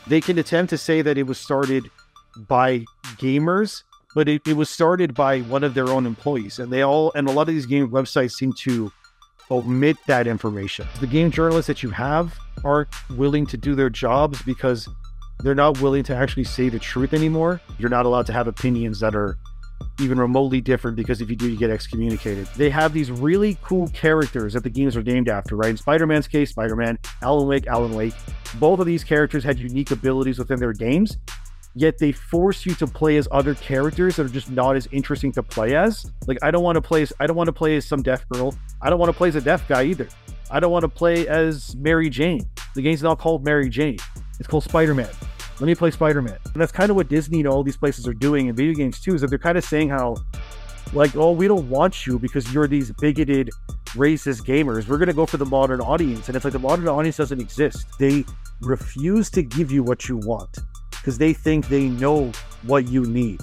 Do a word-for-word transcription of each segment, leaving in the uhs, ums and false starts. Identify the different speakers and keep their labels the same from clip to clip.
Speaker 1: they can attempt to say that it was started by gamers, but it, it was started by one of their own employees. And they all, and a lot of these game websites seem to omit that information. The game journalists that you have aren't willing to do their jobs because they're not willing to actually say the truth anymore. You're not allowed to have opinions that are even remotely different, because if you do, you get excommunicated. They have these really cool characters that the games are named after, right? In Spider-Man's case, Spider-Man, Alan Wake, Alan Wake. Both of these characters had unique abilities within their games, yet they force you to play as other characters that are just not as interesting to play as. Like, I don't want to play as, I don't want to play as some deaf girl. I don't want to play as a deaf guy either. I don't want to play as Mary Jane. The game's not called Mary Jane. It's called Spider-Man. Let me play Spider-Man. And that's kind of what Disney and all these places are doing in video games too, is that they're kind of saying how, like, oh, we don't want you because you're these bigoted, racist gamers. We're going to go for the modern audience. And it's like the modern audience doesn't exist. They refuse to give you what you want because they think they know what you need.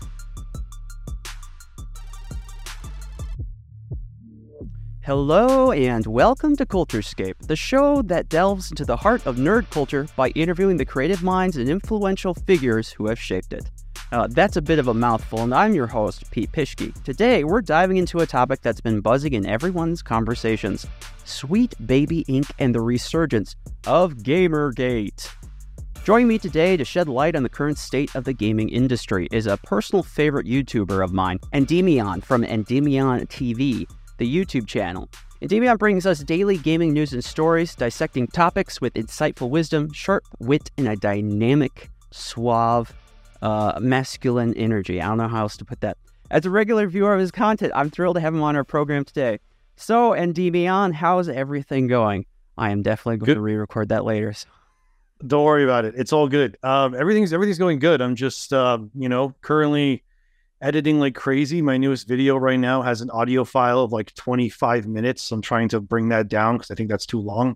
Speaker 2: Hello and welcome to Culturescape, the show that delves into the heart of nerd culture by interviewing the creative minds and influential figures who have shaped it. Uh, that's a bit of a mouthful, and I'm your host, Pete Pischke. Today, we're diving into a topic that's been buzzing in everyone's conversations: Sweet Baby Incorporated and the resurgence of Gamergate. Joining me today to shed light on the current state of the gaming industry is a personal favorite YouTuber of mine, Endymion from Endymion T V, the YouTube channel. Endymion brings us daily gaming news and stories, dissecting topics with insightful wisdom, sharp wit, and a dynamic, suave, uh, masculine energy. I don't know how else to put that. As a regular viewer of his content, I'm thrilled to have him on our program today. So, Endymion, how's everything going? I am definitely going good. to re-record that later. So.
Speaker 1: Don't worry about it. It's all good. Um, everything's everything's going good. I'm just, uh, you know, currently editing like crazy. My newest video right now has an audio file of like twenty-five minutes. I'm trying to bring that down because I think that's too long.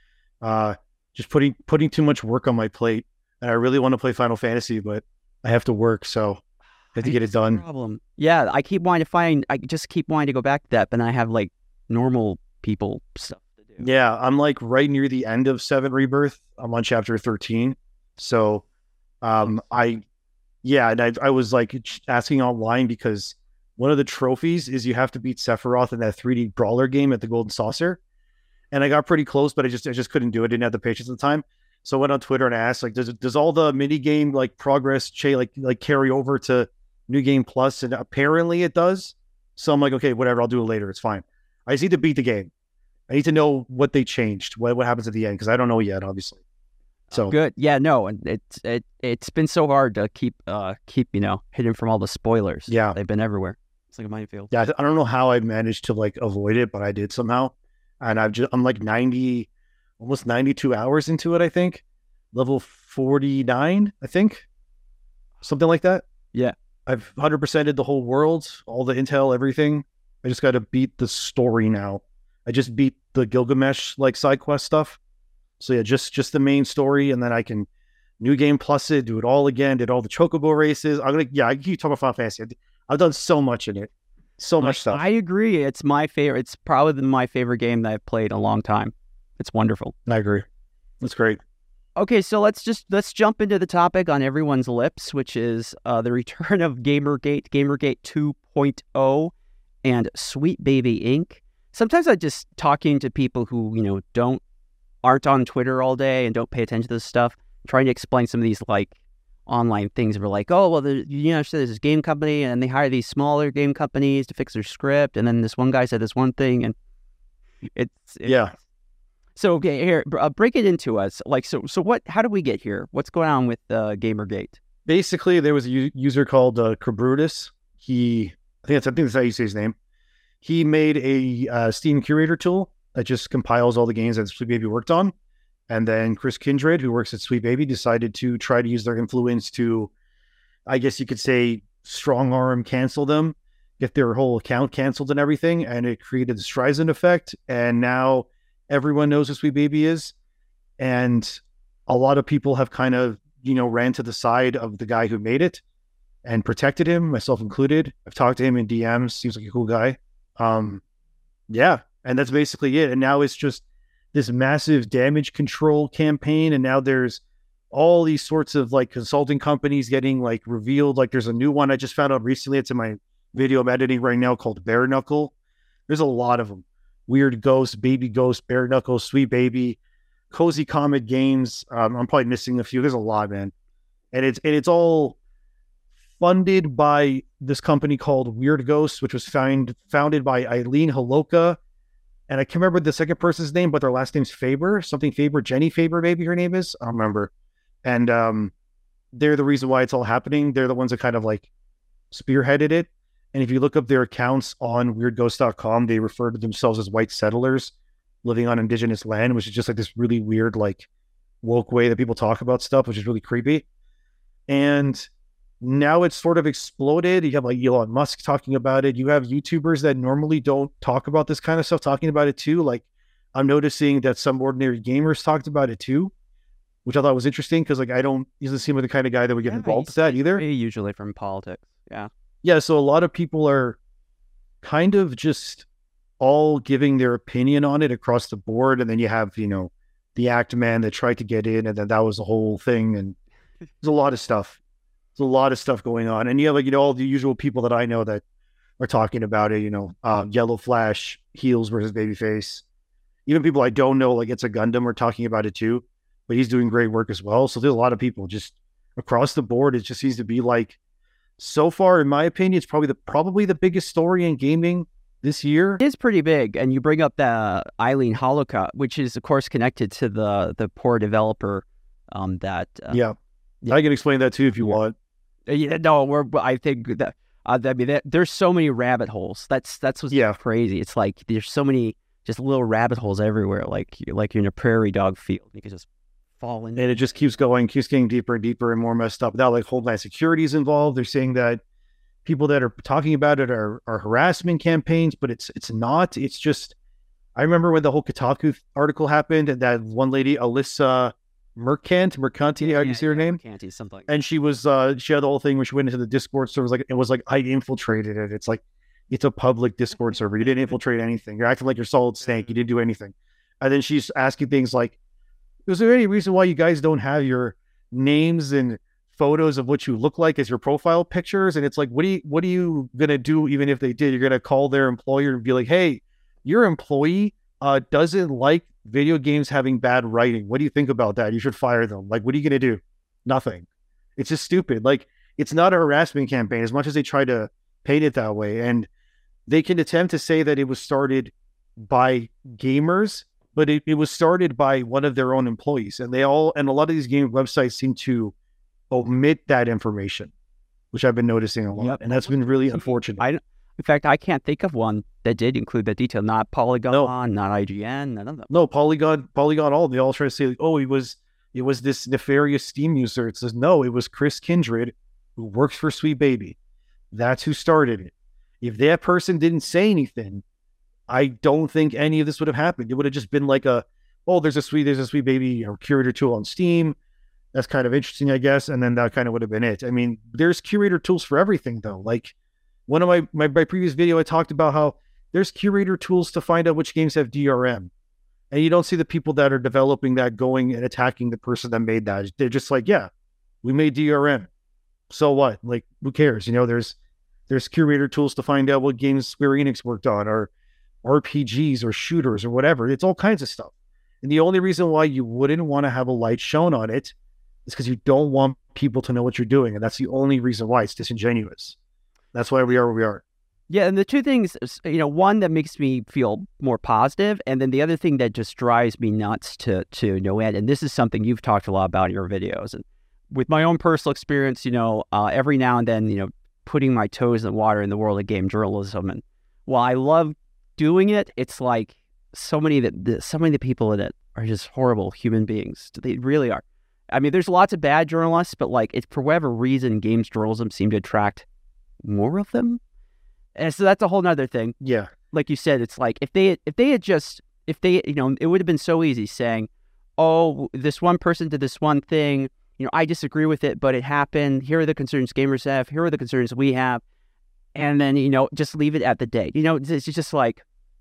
Speaker 1: Uh, just putting putting too much work on my plate. And I really want to play Final Fantasy, but I have to work, so I have to get it done.
Speaker 2: Problem. Yeah, I keep wanting to find, I just keep wanting to go back to that, but then I have like normal people stuff to do.
Speaker 1: Yeah, I'm like right near the end of Seven Rebirth. I'm on chapter thirteen. So um, I... Yeah, and I, I was like asking online because one of the trophies is you have to beat Sephiroth in that three D brawler game at the Golden Saucer. And I got pretty close, but I just I just couldn't do it. I didn't have the patience at the time. So I went on Twitter and I asked, like, does does all the mini game like progress cha- like like carry over to New Game Plus? And apparently it does. So I'm like, okay, whatever, I'll do it later. It's fine. I just need to beat the game. I need to know what they changed, what what happens at the end, because I don't know yet, obviously. So
Speaker 2: good. Yeah, no, and it's it it's been so hard to keep uh keep, you know, hidden from all the spoilers.
Speaker 1: Yeah.
Speaker 2: They've been everywhere. It's like a minefield.
Speaker 1: Yeah, I don't know how I managed to like avoid it, but I did somehow. And I've just I'm like ninety, almost ninety-two hours into it, I think. Level forty-nine, I think. Something like that.
Speaker 2: Yeah.
Speaker 1: I've one hundred percented the whole world, all the intel, everything. I just got to beat the story now. I just beat the Gilgamesh like side quest stuff. So yeah, just just the main story, and then I can New Game Plus it, do it all again, did all the Chocobo races. I'm gonna yeah, I can keep talking about Final Fantasy. I've done so much in it, so much
Speaker 2: I,
Speaker 1: stuff.
Speaker 2: I agree. It's my favorite. It's probably my favorite game that I've played in a long time. It's wonderful.
Speaker 1: I agree. That's great.
Speaker 2: Okay, so let's just let's jump into the topic on everyone's lips, which is uh, the return of Gamergate, Gamergate two point oh, and Sweet Baby Incorporated. Sometimes I just talking to people who you know don't. aren't on Twitter all day and don't pay attention to this stuff, trying to explain some of these like online things. We're like, oh, well, the, you know, there's this game company and they hire these smaller game companies to fix their script. And then this one guy said this one thing and it's, it's
Speaker 1: yeah.
Speaker 2: So, okay, here, uh, break it into us. Like, so, so what, how did we get here? What's going on with uh, Gamergate?
Speaker 1: Basically, there was a u- user called uh, Crebrutus. He, I think that's, I think that's how you say his name. He made a uh, Steam curator tool that just compiles all the games that Sweet Baby worked on. And then Chris Kindred, who works at Sweet Baby, decided to try to use their influence to, I guess you could say, strong arm cancel them, get their whole account canceled and everything. And it created the Streisand effect. And now everyone knows who Sweet Baby is. And a lot of people have kind of, you know, ran to the side of the guy who made it and protected him, myself included. I've talked to him in D Ms. Seems like a cool guy. Um, yeah. And that's basically it. And now it's just this massive damage control campaign. And now there's all these sorts of like consulting companies getting like revealed. Like there's a new one I just found out recently. It's in my video I'm editing right now called Bare Knuckle. There's a lot of them. Weird Ghost, Baby Ghost, Bare Knuckle, Sweet Baby, Cozy Comet Games. Um, I'm probably missing a few. There's a lot, man. And it's and it's all funded by this company called Weird Ghost, which was found, founded by Eileen Holoka. And I can't remember the second person's name, but their last name's Faber, something Faber, Jenny Faber, maybe her name is. I don't remember. And um, they're the reason why it's all happening. They're the ones that kind of like spearheaded it. And if you look up their accounts on weird ghost dot com, they refer to themselves as white settlers living on indigenous land, which is just like this really weird, like woke way that people talk about stuff, which is really creepy. And now it's sort of exploded. You have like Elon Musk talking about it. You have YouTubers that normally don't talk about this kind of stuff talking about it too. Like I'm noticing that some ordinary gamers talked about it too, which I thought was interesting because like I don't, he doesn't seem like the kind of guy that would get
Speaker 2: Yeah,
Speaker 1: involved
Speaker 2: he's-
Speaker 1: with that either.
Speaker 2: Usually from politics. Yeah.
Speaker 1: Yeah, so a lot of people are kind of just all giving their opinion on it across the board. And then you have, you know, the Act Man that tried to get in, and then that was the whole thing. And there's a lot of stuff. There's a lot of stuff going on. And you have like, you know, all the usual people that I know that are talking about it, you know, uh, Yellow Flash, Heels versus Babyface. Even people I don't know, like It's a Gundam, are talking about it too. But he's doing great work as well. So there's a lot of people just across the board. It just seems to be like, so far, in my opinion, it's probably the probably the biggest story in gaming this year.
Speaker 2: It is pretty big, and you bring up the Eileen Holoka, which is of course connected to the the poor developer. Um, that uh,
Speaker 1: Yeah.
Speaker 2: yeah.
Speaker 1: I can explain that too if you
Speaker 2: Yeah.
Speaker 1: want.
Speaker 2: Uh, Yeah, no, we're. I think that. Uh, I mean, that, there's so many rabbit holes. That's that's what's
Speaker 1: Yeah.
Speaker 2: crazy. It's like there's so many just little rabbit holes everywhere. Like you're, like you're in a prairie dog field. You can just fall in.
Speaker 1: And it just keeps going, keeps getting deeper and deeper and more messed up. Now, like Homeland Security is involved. They're saying that people that are talking about it are, are harassment campaigns, but it's it's not. It's just, I remember when the whole Kotaku article happened, and that one lady, Alyssa Mercant, Mercanti, how do you see her name?
Speaker 2: Canty, something.
Speaker 1: And she was, uh, she had the whole thing where she went into the Discord server. Like, it was like, I infiltrated it. It's like, it's a public Discord server. You didn't infiltrate anything. You're acting like you're Solid Snake. You didn't do anything. And then she's asking things like, is there any reason why you guys don't have your names and photos of what you look like as your profile pictures? And it's like, what are you, what are you going to do? Even if they did, you're going to call their employer and be like, hey, your employee uh, doesn't like video games having bad writing. What do you think about that? You should fire them. Like, what are you going to do? Nothing. It's just stupid. Like, it's not a harassment campaign as much as they try to paint it that way. And they can attempt to say that it was started by gamers, but it, it was started by one of their own employees. And they all, and a lot of these game websites seem to omit that information, which I've been noticing a lot.
Speaker 2: Yep.
Speaker 1: And that's been really unfortunate.
Speaker 2: I, in fact, I can't think of one that did include that detail. Not Polygon,
Speaker 1: No.
Speaker 2: not I G N, none of them.
Speaker 1: No, Polygon, Polygon, all they all try to say, like, oh, it was, it was this nefarious Steam user. It says, no, it was Chris Kindred, who works for Sweet Baby. That's who started it. If that person didn't say anything, I don't think any of this would have happened. It would have just been like a, oh, there's a sweet, there's a Sweet Baby, you know, curator tool on Steam. That's kind of interesting, I guess. And then that kind of would have been it. I mean, there's curator tools for everything, though. Like one of my, my, my previous video, I talked about how there's curator tools to find out which games have D R M. And you don't see the people that are developing that going and attacking the person that made that. They're just like, yeah, we made D R M. So what? Like, who cares? You know, there's there's curator tools to find out what games Square Enix worked on, or R P Gs or shooters or whatever. It's all kinds of stuff. And the only reason why you wouldn't want to have a light shown on it is because you don't want people to know what you're doing. And that's the only reason why. It's disingenuous. That's why we are where we are.
Speaker 2: Yeah, and the two things, you know, one that makes me feel more positive, and then the other thing that just drives me nuts to to no end. And this is something you've talked a lot about in your videos. And with my own personal experience, you know, uh, every now and then, you know, putting my toes in the water in the world of game journalism. And while I love doing it, it's like so many that the, so many of the people in it are just horrible human beings. They really are. I mean, there's lots of bad journalists, but like, it's for whatever reason, games journalism seem to attract more of them. And so that's a whole nother thing.
Speaker 1: Yeah.
Speaker 2: Like you said, it's like if they if they had just if they you know it would have been so easy saying, oh, this one person did this one thing. You know, I disagree with it, but it happened. Here are the concerns gamers have. Here are the concerns we have. And then, you know, just leave it at the day. You know, it's just like,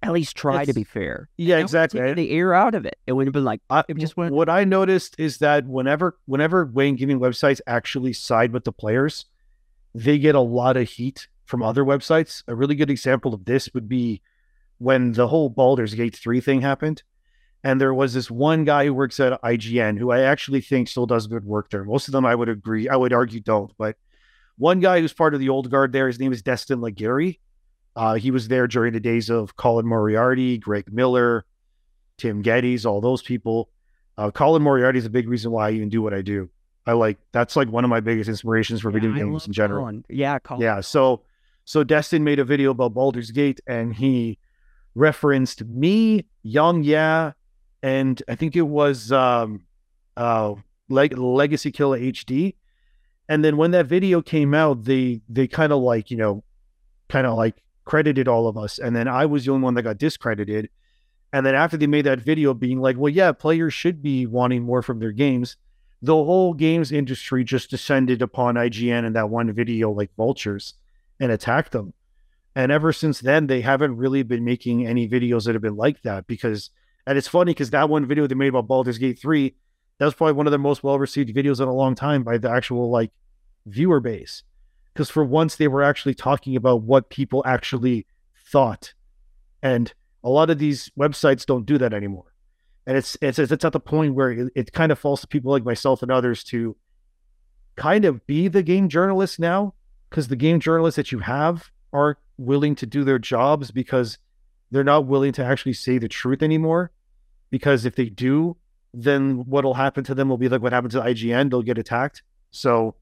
Speaker 2: at least try
Speaker 1: It's,
Speaker 2: to be fair.
Speaker 1: Yeah, exactly.
Speaker 2: Take the air out of it. It would have been like,
Speaker 1: I,
Speaker 2: it just went.
Speaker 1: What I noticed is that whenever whenever Wayne Gaming websites actually side with the players, they get a lot of heat from other websites. A really good example of this would be when the whole Baldur's Gate three thing happened. And there was this one guy who works at I G N who I actually think still does good work there. Most of them I would agree, I would argue don't. But one guy who's part of the old guard there, his name is Destin Laguerre. Uh, he was there during the days of Colin Moriarty, Greg Miller, Tim Geddes, all those people. Uh, Colin Moriarty is a big reason why I even do what I do. I like, that's like one of my biggest inspirations for
Speaker 2: Yeah,
Speaker 1: video
Speaker 2: I
Speaker 1: games
Speaker 2: love
Speaker 1: in general.
Speaker 2: Colin. Yeah, Colin.
Speaker 1: Yeah. So, so Destin made a video about Baldur's Gate and he referenced me, Young Yeah, and I think it was um, uh, Leg- Legacy Killer H D. And then when that video came out, they they kind of like, you know, kind of like credited all of us. And then I was the only one that got discredited. And then after they made that video being like, well, yeah, players should be wanting more from their games, the whole games industry just descended upon I G N and that one video like vultures and attacked them. And ever since then, they haven't really been making any videos that have been like that because, and it's funny because that one video they made about Baldur's Gate three, that was probably one of their most well-received videos in a long time by the actual like viewer base. Because for once they were actually talking about what people actually thought. And a lot of these websites don't do that anymore. And it's it's it's at the point where it, it kind of falls to people like myself and others to kind of be the game journalists now, because the game journalists that you have aren't willing to do their jobs because they're not willing to actually say the truth anymore. Because if they do, then what'll happen to them will be like what happened to I G N. They'll get attacked. So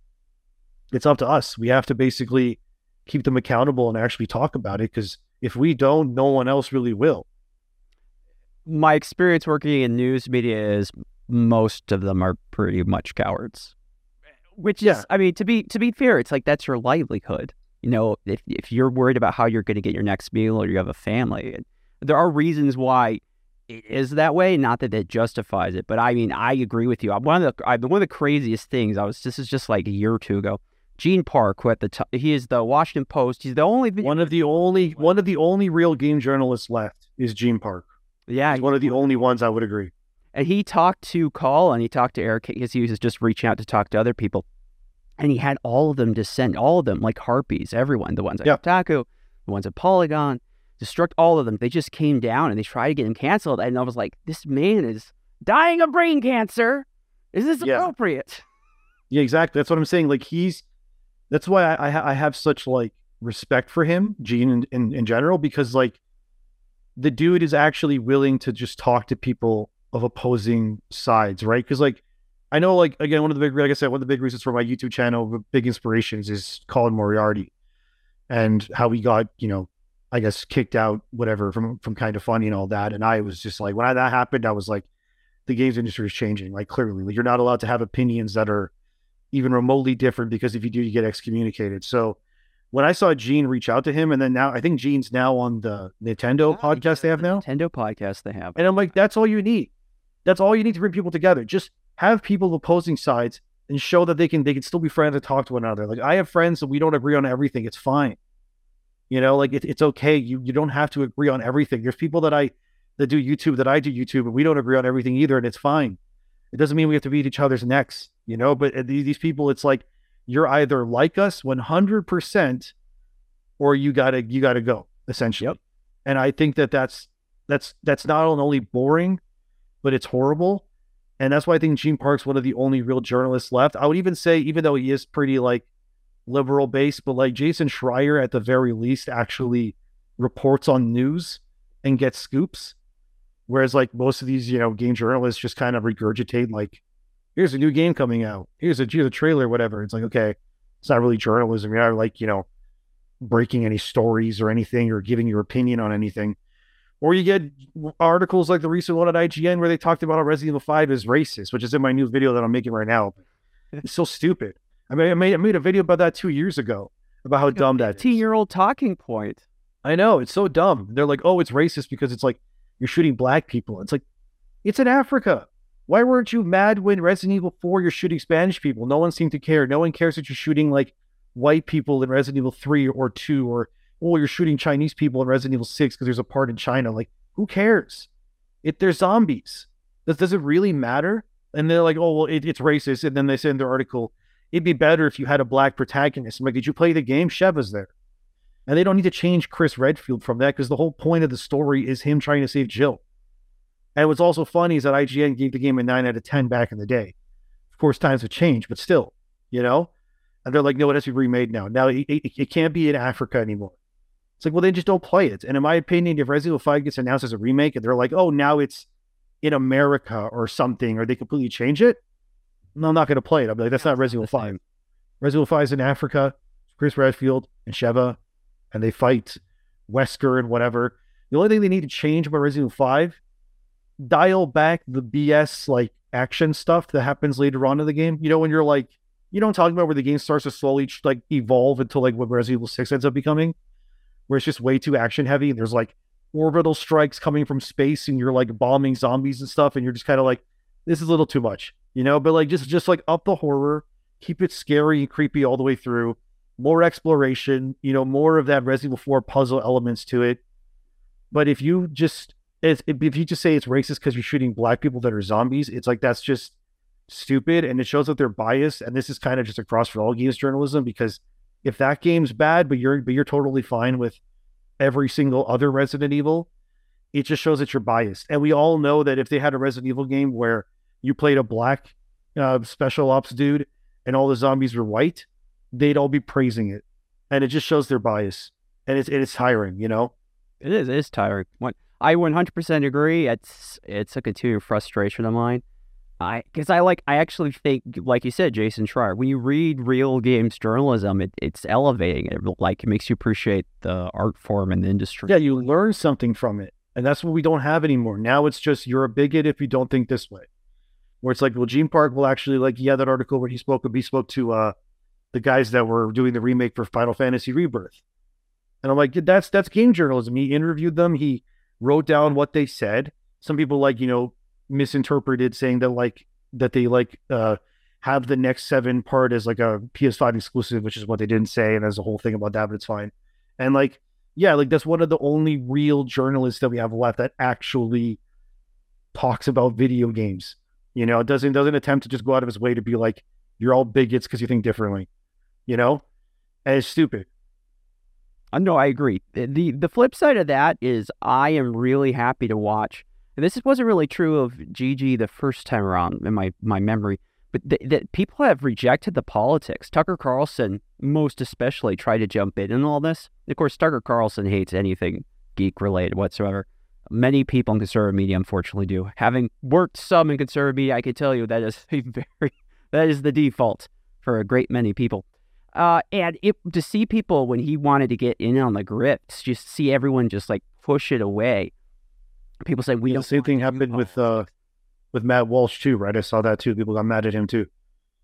Speaker 1: it's up to us. We have to basically keep them accountable and actually talk about it, because if we don't, no one else really will.
Speaker 2: My experience working in news media is most of them are pretty much cowards. Which
Speaker 1: Yeah.
Speaker 2: is, I mean, to be to be fair, it's like that's your livelihood. You know, if if you're worried about how you're going to get your next meal or you have a family, and there are reasons why it is that way. Not that it justifies it, but I mean, I agree with you. One of the I, one of the craziest things I was this is just like a year or two ago. Gene Park, who at the t- he is the Washington Post. He's the only video-
Speaker 1: One of the only one of the only real game journalists left is Gene Park.
Speaker 2: yeah,
Speaker 1: He's one of the only ones I would agree.
Speaker 2: and he talked to Call and he talked to Eric because he was just reaching out to talk to other people, and he had all of them descend, all of them like harpies, everyone, the ones at
Speaker 1: Yeah.
Speaker 2: Kotaku, the ones at Polygon, destruct all of them. They just came down and they tried to get him canceled, and I was like, this man is dying of brain cancer. Is this
Speaker 1: Yeah.
Speaker 2: appropriate?
Speaker 1: Yeah, exactly. That's what I'm saying. Like he's, that's why I I, ha- I have such like respect for him, Gene, in, in in general, because like the dude is actually willing to just talk to people of opposing sides, right? Because like I know, like again, one of the big, like I said, one of the big reasons for my YouTube channel, big inspirations, is Colin Moriarty and how he got, you know, I guess kicked out, whatever, from from Kind of Funny and all that. And I was just like, when I, that happened, I was like, the games industry is changing. Like clearly, like, you're not allowed to have opinions that are even remotely different, because if you do, you get excommunicated. So when I saw Gene reach out to him, and then now I think Gene's now on the Nintendo podcast they have now.
Speaker 2: Nintendo podcast they have.
Speaker 1: And I'm like, that's all you need. That's all you need to bring people together. Just have people of opposing sides and show that they can they can still be friends and talk to one another. Like I have friends and we don't agree on everything. It's fine. You know, like it, it's okay. You you don't have to agree on everything. There's people that I that do YouTube that I do YouTube, and we don't agree on everything either, and it's fine. It doesn't mean we have to beat each other's necks, you know. But these these people, it's like you're either like us one hundred percent, or you gotta you gotta go, essentially.
Speaker 2: Yep.
Speaker 1: And I think that that's that's that's not only boring, but it's horrible. And that's why I think Gene Park's one of the only real journalists left. I would even say, even though he is pretty like liberal based, but like Jason Schreier at the very least actually reports on news and gets scoops. Whereas like most of these, you know, game journalists just kind of regurgitate like, here's a new game coming out. Here's a, here's a trailer, whatever. It's like, okay, it's not really journalism. You're not like, you know, breaking any stories or anything or giving your opinion on anything. Or you get articles like the recent one at I G N where they talked about how Resident Evil five is racist, which is in my new video that I'm making right now. It's so stupid. I mean, I made, I made a video about that two years ago about how dumb that is.
Speaker 2: fifteen-year-old talking point.
Speaker 1: I know, it's so dumb. They're like, oh, it's racist because it's like you're shooting black people. It's like, it's in Africa. Why weren't you mad when Resident Evil four you're shooting Spanish people? No one seemed to care. No one cares that you're shooting like white people in Resident Evil three or two or oh, you're shooting Chinese people in Resident Evil six because there's a part in China. Like, who cares? If they're zombies, does, does it really matter? And they're like, oh, well, it, it's racist. And then they say in their article, it'd be better if you had a black protagonist. I'm like, did you play the game? Sheva's there. And they don't need to change Chris Redfield from that because the whole point of the story is him trying to save Jill. And what's also funny is that I G N gave the game a nine out of ten back in the day. Of course, times have changed, but still, you know? And they're like, no, it has to be remade now. Now, it, it, it can't be in Africa anymore. It's like, well, they just don't play it. And in my opinion, if Resident Evil five gets announced as a remake and they're like, oh, now it's in America or something, or they completely change it, no, I'm not going to play it. I'll be like, that's not Resident Evil five. Resident Evil five is in Africa, Chris Redfield and Sheva, and they fight Wesker and whatever. The only thing they need to change about Resident Evil five, dial back the B S like action stuff that happens later on in the game. You know, when you're like, you know what I'm talking about, where the game starts to slowly like evolve until like what Resident Evil six ends up becoming, where it's just way too action heavy. And there's like orbital strikes coming from space and you're like bombing zombies and stuff. And you're just kind of like, this is a little too much, you know, but like just, just like up the horror, keep it scary and creepy all the way through, more exploration, you know, more of that Resident Evil four puzzle elements to it. But if you just, if, if you just say it's racist because you're shooting black people that are zombies, it's like, that's just stupid. And it shows that they're biased. And this is kind of just a cross for all games journalism, because if that game's bad, but you're, but you're totally fine with every single other Resident Evil, it just shows that you're biased. And we all know that if they had a Resident Evil game where you played a black uh, special ops dude and all the zombies were white, they'd all be praising it. And it just shows their bias. And it's, it's tiring, you know?
Speaker 2: It is, it is tiring. What I one hundred percent agree. It's, it's a continuing frustration of mine. I, because I like, I actually think, like you said, Jason Schreier, when you read real games journalism, it, it's elevating. It like it makes you appreciate the art form and the industry.
Speaker 1: Yeah, you learn something from it. And that's what we don't have anymore. Now it's just, you're a bigot if you don't think this way. Where it's like, well, Gene Park will actually, like, yeah, that article where he spoke, he spoke to uh, the guys that were doing the remake for Final Fantasy Rebirth. And I'm like, that's, that's game journalism. He interviewed them. He wrote down what they said. Some people, like, you know, misinterpreted, saying that like that they like uh have the next seven part as like a P S five exclusive, which is what they didn't say, and there's a whole thing about that, but it's fine. And like, yeah, like that's one of the only real journalists that we have left that actually talks about video games. You know, it doesn't doesn't attempt to just go out of his way to be like, you're all bigots because you think differently, you know? And it's stupid.
Speaker 2: Uh, no, I agree. The the flip side of that is I am really happy to watch. And this wasn't really true of G G the first time around in my, my memory, but th- that people have rejected the politics. Tucker Carlson, most especially, tried to jump in and all this. Of course, Tucker Carlson hates anything geek-related whatsoever. Many people in conservative media, unfortunately, do. Having worked some in conservative media, I can tell you that is a very that is the default for a great many people. Uh, and it, to see people, when he wanted to get in on the grifts, just see everyone just like push it away. People say we
Speaker 1: yeah,
Speaker 2: don't.
Speaker 1: The same thing happened with uh, with Matt Walsh too, right? I saw that too. People got mad at him too.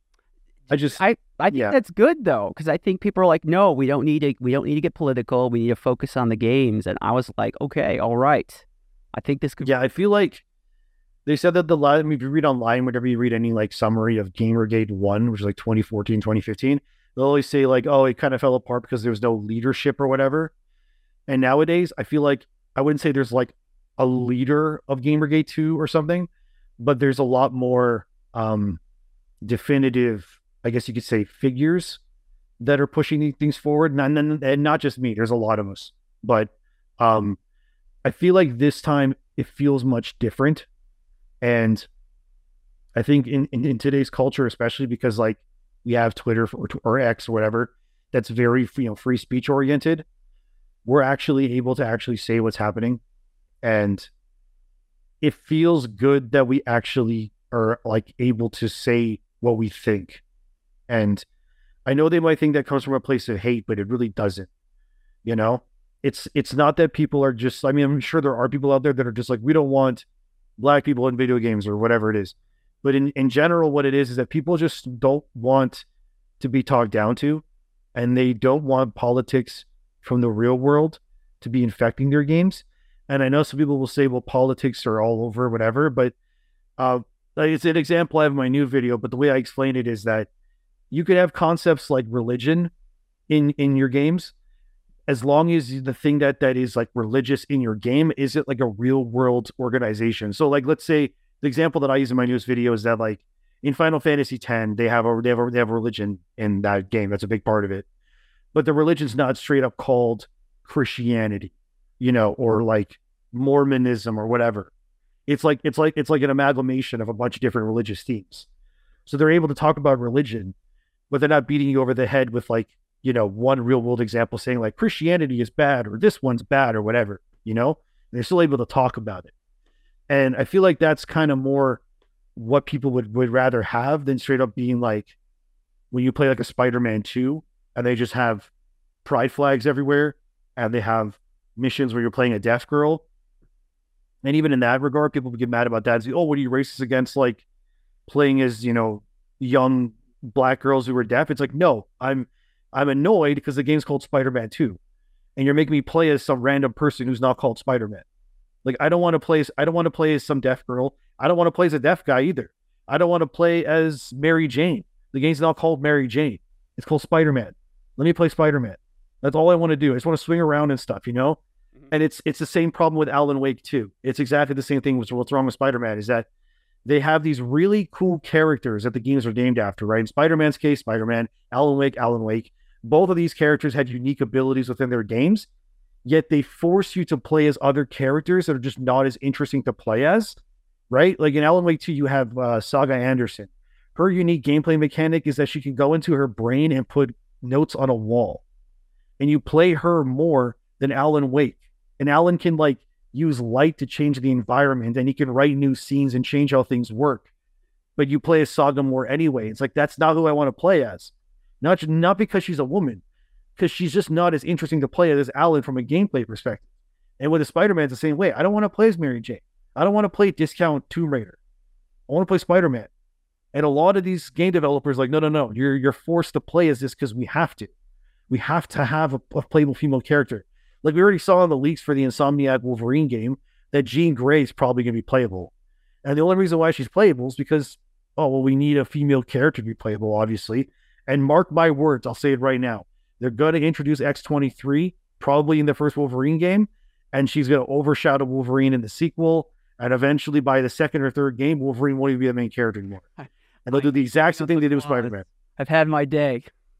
Speaker 1: I just,
Speaker 2: I, I think
Speaker 1: yeah.
Speaker 2: that's good though, because I think people are like, no, we don't need to, we don't need to get political. We need to focus on the games. And I was like, okay, all right. I think this could.
Speaker 1: Yeah, I feel like they said that the line. I mean, if you read online, whenever you read any like summary of Gamergate one, which is like twenty fourteen, twenty fifteen, they'll always say like, oh, it kind of fell apart because there was no leadership or whatever. And nowadays, I feel like I wouldn't say there's like a leader of Gamergate two or something, but there's a lot more um, definitive, I guess you could say, figures that are pushing things forward. And, and, and not just me, there's a lot of us, but um, I feel like this time it feels much different. And I think in, in, in today's culture, especially because like we have Twitter or, or X or whatever, that's very, you know, free speech oriented, we're actually able to actually say what's happening. And it feels good that we actually are like able to say what we think. And I know they might think that comes from a place of hate, but it really doesn't. You know, it's, it's not that people are just, I mean, I'm sure there are people out there that are just like, we don't want black people in video games or whatever it is. But in, in general, what it is, is that people just don't want to be talked down to, and they don't want politics from the real world to be infecting their games. And I know some people will say, well, politics are all over, whatever, but uh, it's an example I have in my new video, but the way I explain it is that you could have concepts like religion in, in your games, as long as the thing that that is like religious in your game isn't like a real world organization. So like, let's say the example that I use in my newest video is that like in Final Fantasy X, they have a they have a, they have a religion in that game. That's a big part of it, but the religion's not straight up called Christianity, you know, or like Mormonism or whatever. It's like it's like it's like an amalgamation of a bunch of different religious themes. So they're able to talk about religion, but they're not beating you over the head with like, you know, one real world example saying like Christianity is bad or this one's bad or whatever, you know, and they're still able to talk about it. And I feel like that's kind of more what people would, would rather have than straight up being like, when you play like a Spider-Man two and they just have pride flags everywhere and they have missions where you're playing a deaf girl. And even in that regard, people would get mad about that and say, oh, what are you racist against like playing as, you know, young black girls who are deaf? It's like, no, I'm, I'm annoyed because the game's called Spider-Man two and you're making me play as some random person who's not called Spider-Man. Like, I don't want to play, I don't want to play as some deaf girl. I don't want to play as a deaf guy either. I don't want to play as Mary Jane. The game's not called Mary Jane. It's called Spider-Man. Let me play Spider-Man. That's all I want to do. I just want to swing around and stuff, you know? Mm-hmm. And it's it's the same problem with Alan Wake too. It's exactly the same thing with what's wrong with Spider-Man is that they have these really cool characters that the games are named after, right? In Spider-Man's case, Spider-Man, Alan Wake, Alan Wake. Both of these characters had unique abilities within their games, yet they force you to play as other characters that are just not as interesting to play as, right? Like in Alan Wake two, you have uh, Saga Anderson. Her unique gameplay mechanic is that she can go into her brain and put notes on a wall. And you play her more than Alan Wake. And Alan can like use light to change the environment and he can write new scenes and change how things work. But you play as Saga more anyway. It's like, that's not who I want to play as. Not, not because she's a woman, because she's just not as interesting to play as Alan from a gameplay perspective. And with the Spider-Man, it's the same way. I don't want to play as Mary Jane. I don't want to play Discount Tomb Raider. I want to play Spider-Man. And a lot of these game developers are like, no, no, no. You're you're forced to play as this because we have to. We have to have a, a playable female character. Like we already saw in the leaks for the Insomniac Wolverine game that Jean Grey is probably going to be playable. And the only reason why she's playable is because, oh, well, we need a female character to be playable, obviously. And mark my words, I'll say it right now. They're going to introduce X twenty-three probably in the first Wolverine game, and she's going to overshadow Wolverine in the sequel. And eventually, by the second or third game, Wolverine won't even be the main character anymore. And they'll do the exact same thing they did with Spider-Man.
Speaker 2: I've had my day.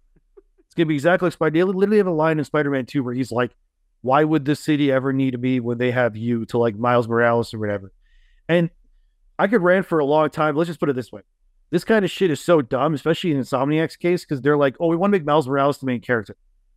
Speaker 1: It's going to be exactly like Spider-Man. They literally have a line in Spider-Man two where he's like, why would this city ever need to be when they have you to like Miles Morales or whatever? And I could rant for a long time. Let's just put it this way. This kind of shit is so dumb, especially in Insomniac's case, because they're like, oh, we want to make Miles Morales the main character.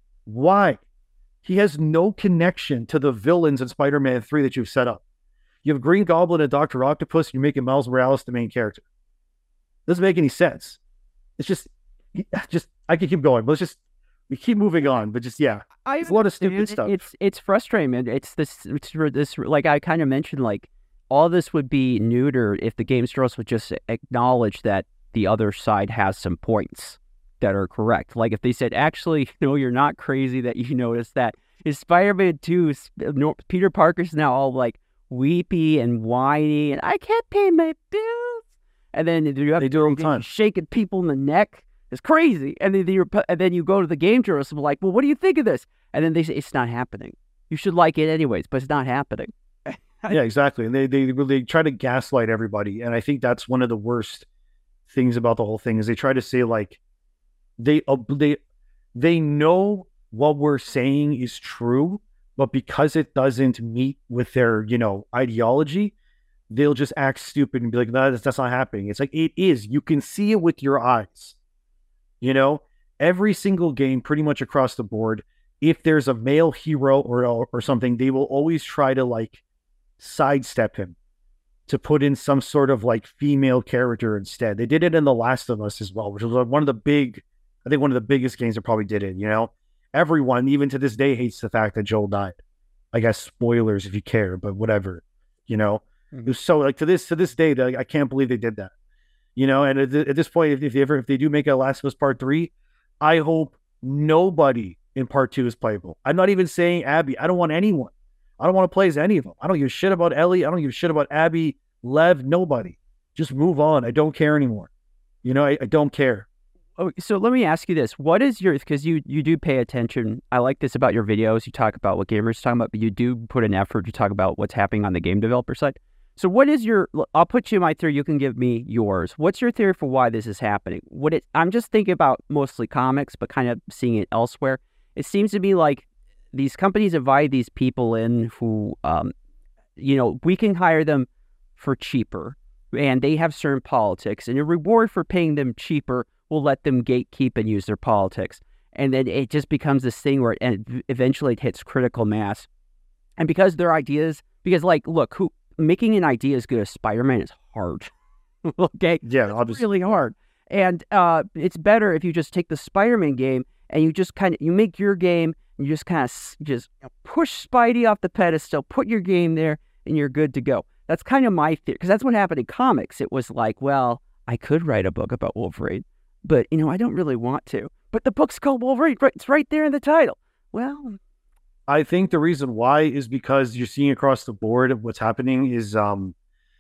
Speaker 1: Why? He has no connection to the villains in Spider-Man three that you've set up. You have Green Goblin and Doctor Octopus, and you're making Miles Morales the main character. Doesn't make any sense. It's just, just I could keep going, but let's just, we keep moving on, but just, yeah.
Speaker 2: I
Speaker 1: it's a lot of stupid stuff.
Speaker 2: It's, it's frustrating, man. It's this, it's this, like I kind of mentioned, like, all this would be neutered if the game stores would just acknowledge that the other side has some points that are correct. Like if they said, actually, no, you're not crazy that you noticed that. Is Spider-Man two, Peter Parker's now all like weepy and whiny and I can't pay my bills. And then you have
Speaker 1: they do it all the time.
Speaker 2: Shaking people in the neck. It's crazy. And then, you're, and then you go to the game journalist and be like, well, what do you think of this? And then they say, it's not happening. You should like it anyways, but it's not happening.
Speaker 1: Yeah, exactly. And they, they they try to gaslight everybody. And I think that's one of the worst things about the whole thing is they try to say like they uh, they they know what we're saying is true, but because it doesn't meet with their, you know, ideology, they'll just act stupid and be like, no, that's, that's not happening. It's like, it is. You can see it with your eyes. You know, every single game pretty much across the board, if there's a male hero or or something, they will always try to like sidestep him to put in some sort of like female character instead. They did it in The Last of Us as well, which was one of the big, I think one of the biggest games that probably did it, you know? Everyone, even to this day, hates the fact that Joel died. I guess spoilers if you care, but whatever, you know? Mm-hmm. It was so like to this to this day, that I can't believe they did that. You know, and at, at this point, if, if they ever if they do make a Last of Us Part three, I hope nobody in Part two is playable. I'm not even saying Abby. I don't want anyone. I don't want to play as any of them. I don't give a shit about Ellie. I don't give a shit about Abby, Lev, nobody. Just move on. I don't care anymore. You know, I, I don't care.
Speaker 2: Oh, so let me ask you this. What is your, because you, you do pay attention. I like this about your videos. You talk about what gamers are talking about, but you do put an effort to talk about what's happening on the game developer side. So what is your, I'll put you my theory. You can give me yours. What's your theory for why this is happening? What it, I'm just thinking about mostly comics, but kind of seeing it elsewhere. It seems to be like these companies invite these people in who, um, you know, we can hire them for cheaper, and they have certain politics, and a reward for paying them cheaper will let them gatekeep and use their politics. And then it just becomes this thing where it eventually it hits critical mass. And because their ideas, because like, look, who making an idea as good as Spider-Man is hard. Okay?
Speaker 1: Yeah,
Speaker 2: it's
Speaker 1: obviously.
Speaker 2: really hard. And uh, it's better if you just take the Spider-Man game and you just kind of, you make your game, and you just kind of just push Spidey off the pedestal, put your game there, and you're good to go. That's kind of my theory, because that's what happened in comics. It was like, well, I could write a book about Wolverine, but, you know, I don't really want to. But the book's called Wolverine. Right, it's right there in the title. Well,
Speaker 1: I think the reason why is because you're seeing across the board what's happening is um,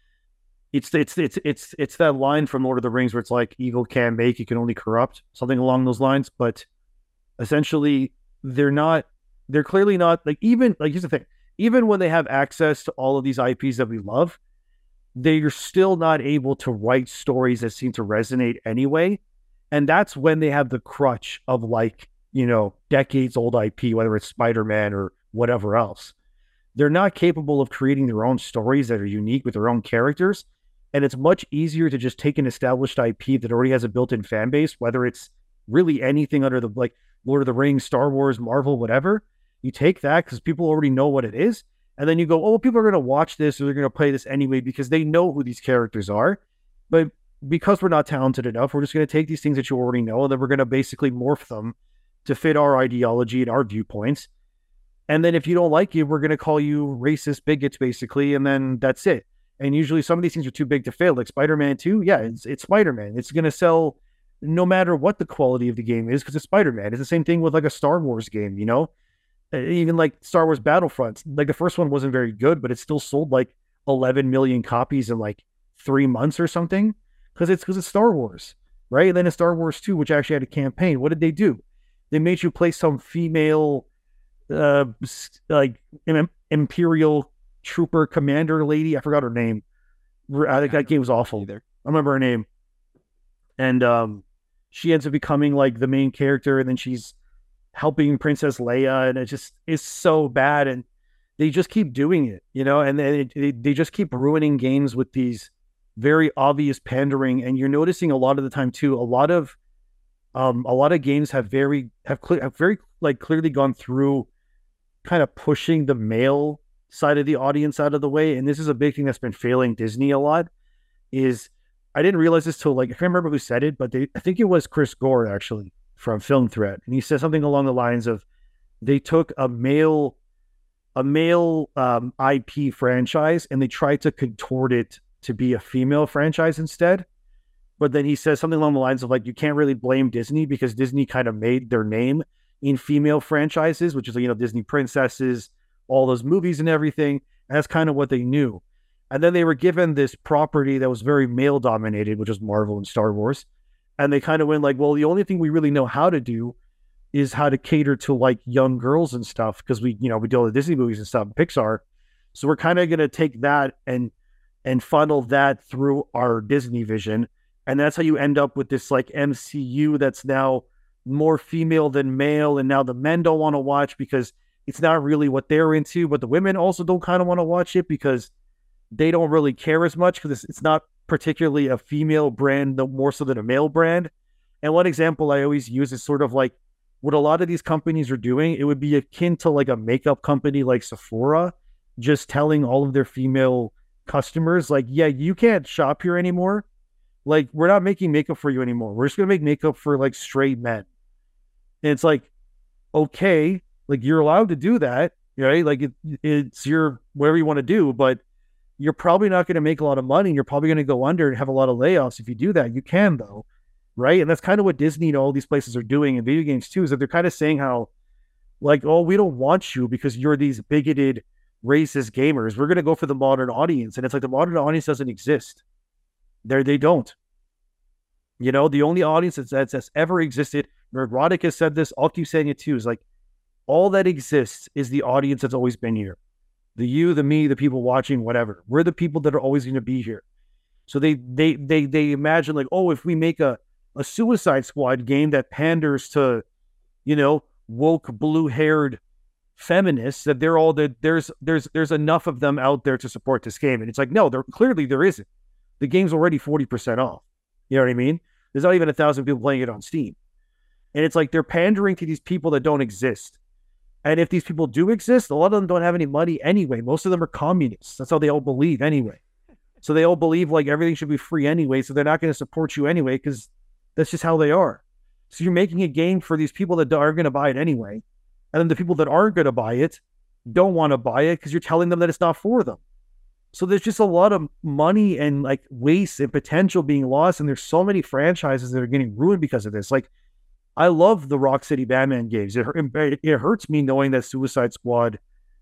Speaker 1: it's it's it's it's it's that line from Lord of the Rings where it's like evil can make, it can only corrupt, something along those lines. But essentially, they're not. They're clearly not like even like here's the thing. Even when they have access to all of these I Ps that we love, they're still not able to write stories that seem to resonate anyway. And that's when they have the crutch of like, you know, decades old I P, whether it's Spider-Man or whatever else. They're not capable of creating their own stories that are unique with their own characters. And it's much easier to just take an established I P that already has a built-in fan base, whether it's really anything under the like Lord of the Rings, Star Wars, Marvel, whatever. You take that because people already know what it is. And then you go, oh, well, people are going to watch this or they're going to play this anyway because they know who these characters are. But because we're not talented enough, we're just going to take these things that you already know and then we're going to basically morph them to fit our ideology and our viewpoints. And then if you don't like it, we're going to call you racist bigots, basically. And then that's it. And usually some of these things are too big to fail. Like Spider-Man two, yeah, it's, it's Spider-Man. It's going to sell no matter what the quality of the game is because it's Spider-Man. It's the same thing with like a Star Wars game, you know? Even like Star Wars Battlefront, like the first one wasn't very good, but it still sold like eleven million copies in like three months or something because it's because it's Star Wars, right? And then in Star Wars two, which actually had a campaign, what did they do? They made you play some female, uh, like Imperial Trooper Commander lady. I forgot her name. I think that game was awful. Either I remember her name, and um, she ends up becoming like the main character, and then she's helping Princess Leia, and it just is so bad, and they just keep doing it, you know, and they, they, they just keep ruining games with these very obvious pandering, and you're noticing a lot of the time too, a lot of um a lot of games have very have, cle- have very like clearly gone through kind of pushing the male side of the audience out of the way, and this is a big thing that's been failing Disney a lot, is I didn't realize this till like, I can't remember who said it, but they, I think it was Chris Gore actually, from Film Threat, and he said something along the lines of they took a male a male um, I P franchise and they tried to contort it to be a female franchise instead. But then he says something along the lines of like, you can't really blame Disney because Disney kind of made their name in female franchises, which is, you know, Disney princesses, all those movies and everything. And that's kind of what they knew. And then they were given this property that was very male dominated, which was Marvel and Star Wars. And they kind of went like, well, the only thing we really know how to do is how to cater to like young girls and stuff. Because we, you know, we do all the Disney movies and stuff, and Pixar. So we're kind of going to take that and, and funnel that through our Disney vision. And that's how you end up with this like M C U that's now more female than male. And now the men don't want to watch because it's not really what they're into, but the women also don't kind of want to watch it because they don't really care as much because it's, it's not particularly a female brand, no more so than a male brand. And one example I always use is sort of like what a lot of these companies are doing. It would be akin to like a makeup company like Sephora, just telling all of their female customers, like, yeah, you can't shop here anymore. Like, we're not making makeup for you anymore. We're just going to make makeup for like straight men. And it's like, okay, like you're allowed to do that, right? Like it, it's your, whatever you want to do, but you're probably not going to make a lot of money. And you're probably going to go under and have a lot of layoffs. If you do that, you can though. Right. And that's kind of what Disney and all these places are doing in video games too, is that they're kind of saying how like, oh, we don't want you because you're these bigoted racist gamers. We're going to go for the modern audience. And it's like the modern audience doesn't exist. There, they don't. You know, the only audience that's, that's, that's ever existed, Nerdrotic has said this, I'll keep saying it too, is like, all that exists is the audience that's always been here. The you, the me, the people watching, whatever. We're the people that are always going to be here. So they they they they imagine like, oh, if we make a, a Suicide Squad game that panders to, you know, woke blue-haired feminists, that they're all that there's there's there's enough of them out there to support this game. And it's like, no, there clearly there isn't. The game's already forty percent off. You know what I mean? There's not even a thousand people playing it on Steam. And it's like they're pandering to these people that don't exist. And if these people do exist, a lot of them don't have any money anyway. Most of them are communists. That's how they all believe anyway. So they all believe like everything should be free anyway. So they're not going to support you anyway because that's just how they are. So you're making a game for these people that are going to buy it anyway. And then the people that aren't going to buy it don't want to buy it because you're telling them that it's not for them. So there's just a lot of money and like waste and potential being lost. And there's so many franchises that are getting ruined because of this. Like, I love the Rocksteady Batman games. It, it, it hurts me knowing that Suicide Squad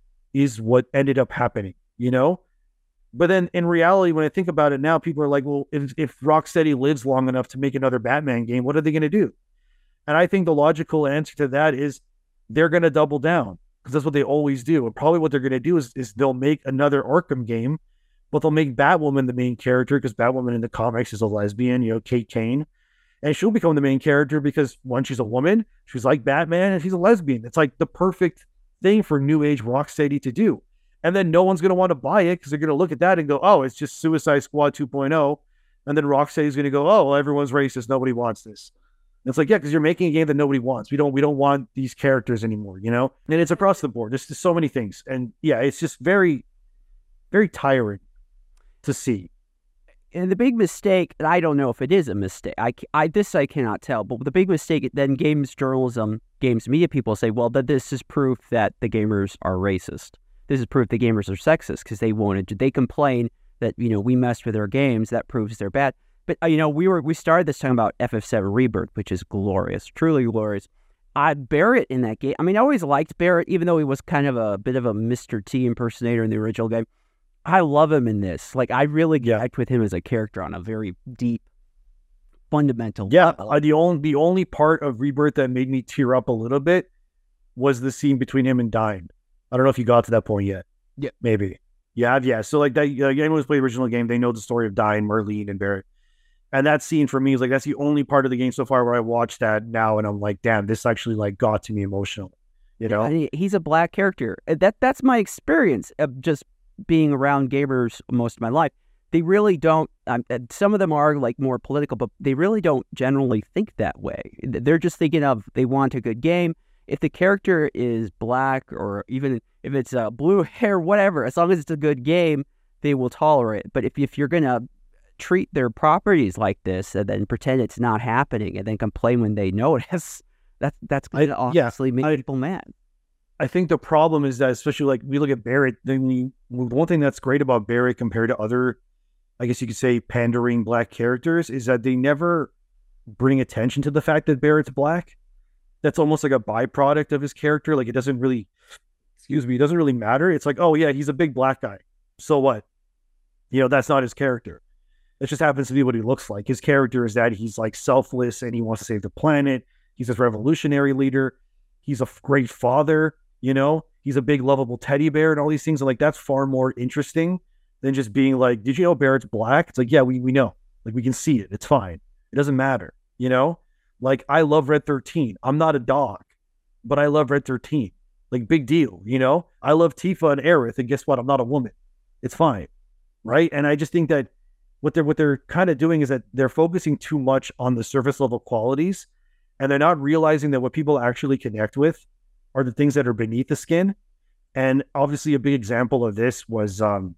Speaker 1: is what ended up happening, you know? But then in reality, when I think about it now, people are like, well, if, if Rocksteady lives long enough to make another Batman game, what are they going to do? And I think the logical answer to that is they're going to double down because that's what they always do. And probably what they're going to do is, is they'll make another Arkham game, but they'll make Batwoman the main character because Batwoman in the comics is a lesbian, you know, Kate Kane. And she'll become the main character because, one, she's a woman, she's like Batman, and she's a lesbian. It's like the perfect thing for new age Rocksteady to do. And then no one's going to want to buy it because they're going to look at that and go, oh, it's just Suicide Squad two point oh. And then Rocksteady's going to go, oh, well, everyone's racist. Nobody wants this. And it's like, yeah, because you're making a game that nobody wants. We don't we don't want these characters anymore, you know? And it's across the board. There's just so many things. And yeah, it's just very, very tiring to see.
Speaker 2: And the big mistake, and I don't know if it is a mistake, I, I this I cannot tell, but the big mistake, then games journalism, games media people say, well, that this is proof that the gamers are racist. This is proof the gamers are sexist because they wanted to, they complain that, you know, we messed with their games, that proves they're bad. But, uh, you know, we were, we started this talking about F F seven Rebirth, which is glorious, truly glorious. I, Barrett in that game, I mean, I always liked Barrett, even though he was kind of a bit of a Mister T impersonator in the original game. I love him in this. Like, I really connect yeah. with him as a character on a very deep, fundamental
Speaker 1: yeah,
Speaker 2: level.
Speaker 1: Yeah, uh, the only the only part of Rebirth that made me tear up a little bit was the scene between him and Dyne. I don't know if you got to that point yet.
Speaker 2: Yeah.
Speaker 1: Maybe. Yeah, yeah. So, like, that, uh, anyone who's played the original game, they know the story of Dyne, Marlene, and Barrett. And that scene for me is, like, that's the only part of the game so far where I watched that now, and I'm like, damn, this actually, like, got to me emotionally. You know?
Speaker 2: Yeah, he's a black character. That That's my experience of just being around gamers most of my life. They really don't, um, some of them are like more political, but they really don't generally think that way. They're just thinking of, they want a good game. If the character is black, or even if it's uh, blue hair, whatever, as long as it's a good game, they will tolerate it. But if, if you're going to treat their properties like this and then pretend it's not happening and then complain when they notice, that's, that's going to obviously yeah, make I, people mad.
Speaker 1: I think the problem is that, especially like we look at Barrett, then we, one thing that's great about Barrett compared to other, I guess you could say, pandering black characters, is that they never bring attention to the fact that Barrett's black. That's almost like a byproduct of his character. Like, it doesn't really, excuse me, it doesn't really matter. It's like, oh yeah, he's a big black guy. So what? You know, that's not his character. It just happens to be what he looks like. His character is that he's like selfless and he wants to save the planet. He's this revolutionary leader. He's a great father. You know, he's a big lovable teddy bear and all these things. And like, that's far more interesting than just being like, did you know Barrett's black? It's like, yeah, we, we know, like, we can see it. It's fine. It doesn't matter. You know, like, I love Red thirteen. I'm not a dog, but I love Red thirteen. Like, big deal. You know, I love Tifa and Aerith, and guess what? I'm not a woman. It's fine. Right. And I just think that what they're, what they're kind of doing is that they're focusing too much on the surface level qualities, and they're not realizing that what people actually connect with are the things that are beneath the skin. And obviously a big example of this was um,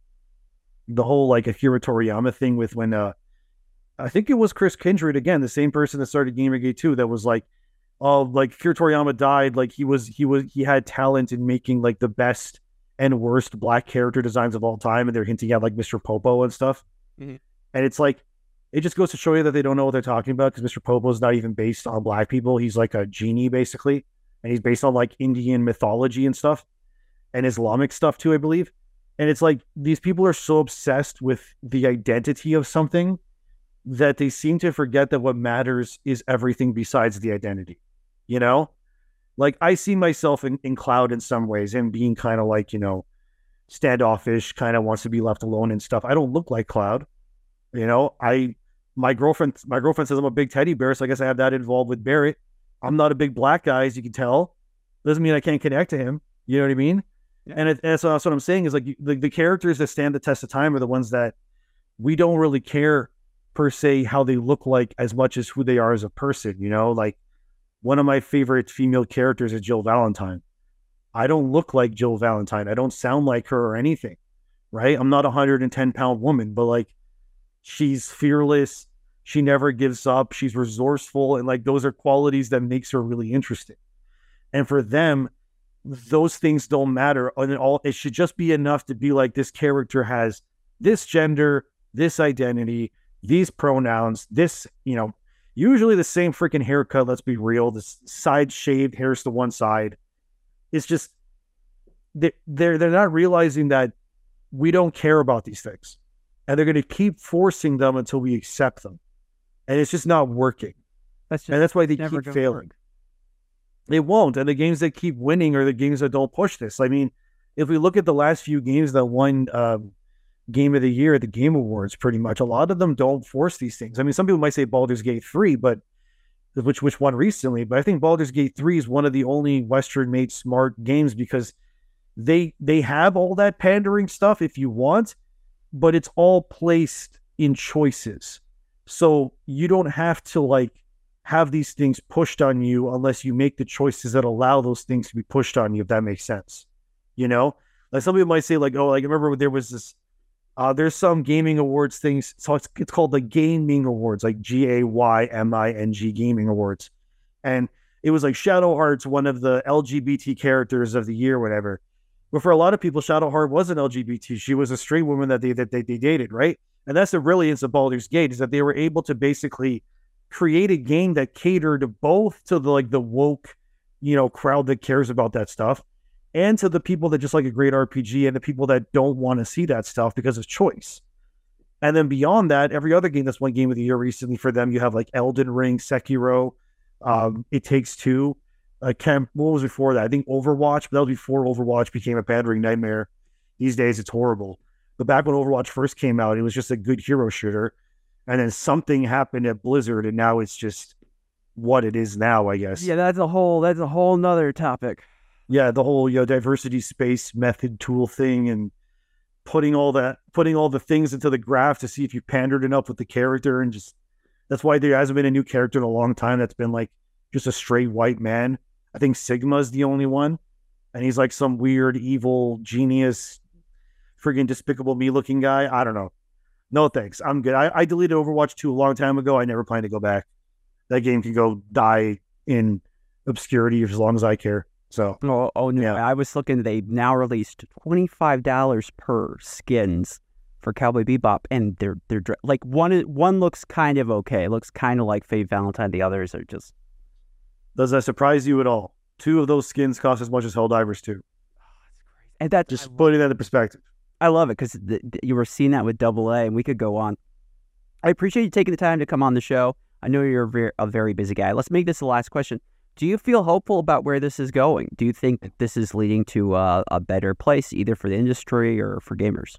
Speaker 1: the whole like Akira Toriyama thing with when, uh, I think it was Chris Kindred, again, the same person that started Gamergate too, that was like, oh, like Akira Toriyama died. Like he was, he was, he had talent in making like the best and worst black character designs of all time. And they're hinting at like Mister Popo and stuff. Mm-hmm. And it's like, it just goes to show you that they don't know what they're talking about, because Mister Popo is not even based on black people. He's like a genie basically. And he's based on like Indian mythology and stuff, and Islamic stuff too, I believe. And it's like, these people are so obsessed with the identity of something that they seem to forget that what matters is everything besides the identity. You know, like I see myself in, in Cloud in some ways and being kind of like, you know, standoffish, kind of wants to be left alone and stuff. I don't look like Cloud. You know, I, my girlfriend, my girlfriend says I'm a big teddy bear. So I guess I have that involved with Barrett. I'm not a big black guy, as you can tell. Doesn't mean I can't connect to him. You know what I mean? Yeah. And, it, and so that's what I'm saying is like the, the characters that stand the test of time are the ones that we don't really care per se how they look like as much as who they are as a person. You know, like one of my favorite female characters is Jill Valentine. I don't look like Jill Valentine. I don't sound like her or anything, right? I'm not a one hundred ten pound woman, but like she's fearless. She never gives up. She's resourceful. And like, those are qualities that makes her really interesting. And for them, those things don't matter. And it all, it should just be enough to be like, this character has this gender, this identity, these pronouns, this, you know, usually the same freaking haircut. Let's be real. This side shaved hair's to one side. It's just, they're, they're, they're not realizing that we don't care about these things. And they're going to keep forcing them until we accept them. And it's just not working. That's just and that's why they keep failing. Work. It won't. And the games that keep winning are the games that don't push this. I mean, if we look at the last few games that won um, Game of the Year at the Game Awards, pretty much, a lot of them don't force these things. I mean, some people might say Baldur's Gate three, but which which won recently. But I think Baldur's Gate three is one of the only Western-made smart games because they they have all that pandering stuff if you want, but it's all placed in choices. So you don't have to like have these things pushed on you unless you make the choices that allow those things to be pushed on you, if that makes sense. You know, like some people might say like, oh, like I remember there was this, uh, there's some gaming awards things. So it's, it's called the Gaming Awards, like G A Y M I N G Gaming Awards. And it was like Shadowheart's one of the L G B T characters of the year, whatever. But for a lot of people, Shadowheart wasn't L G B T. She was a straight woman that they, that they, they dated, right? And that's the brilliance of Baldur's Gate, is that they were able to basically create a game that catered both to the like the woke, you know, crowd that cares about that stuff, and to the people that just like a great R P G, and the people that don't want to see that stuff because of choice. And then beyond that, every other game that's won Game of the Year recently for them, you have like Elden Ring, Sekiro, um, It Takes Two. I can't, what was before that? I think Overwatch, but that was before Overwatch became a pandering nightmare. These days, it's horrible. But back when Overwatch first came out, it was just a good hero shooter. And then something happened at Blizzard, and now it's just what it is now, I guess.
Speaker 2: Yeah, that's a whole that's a whole nother topic.
Speaker 1: Yeah, the whole, you know, diversity space method tool thing, and putting all that putting all the things into the graph to see if you pandered enough with the character, and just that's why there hasn't been a new character in a long time that's been like just a straight white man. I think Sigma's the only one, and he's like some weird evil genius, friggin' Despicable Me looking guy. I don't know. No thanks. I'm good. I, I deleted Overwatch two a long time ago. I never plan to go back. That game can go die in obscurity as long as I care. So,
Speaker 2: oh, oh no, yeah. I was looking. They now released twenty-five dollars per skins for Cowboy Bebop, and they're they're like one one looks kind of okay. It looks kind of like Faye Valentine. The others are just.
Speaker 1: Does that surprise you at all? Two of those skins cost as much as Helldivers two.
Speaker 2: Oh, that's crazy. And that
Speaker 1: just putting that in perspective.
Speaker 2: I love it because th- th- you were seeing that with Double A, and we could go on. I appreciate you taking the time to come on the show. I know you're a very, a very busy guy. Let's make this the last question. Do you feel hopeful about where this is going? Do you think that this is leading to uh, a better place, either for the industry or for gamers?